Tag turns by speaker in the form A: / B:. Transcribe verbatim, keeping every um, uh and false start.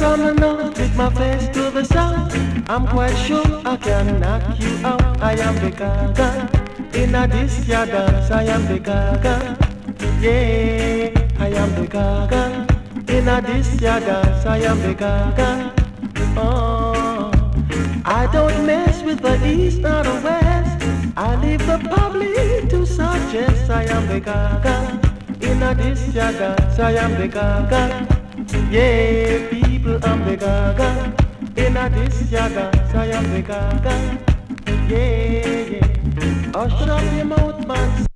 A: down the north with my face to the south. I'm quite sure I can knock you out. I am the gaga. In a this ya dance, I am the gaga. Yeah, I am the gaga. In a this ya dance, I am the gaga. Oh, I don't mess with the east or the west. I leave the public to suggest I am the gaga. In a this ya dance, I am the gaga. Yeah, people, I'm the gaga. In a this ya dance, I am the gaga. Yeah, yeah. Oh, shut up your mouth, man.